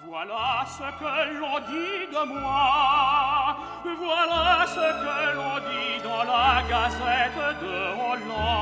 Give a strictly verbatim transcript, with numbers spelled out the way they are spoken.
Voilà ce que l'on dit de moi, voilà ce que l'on dit dans la gazette de Hollande.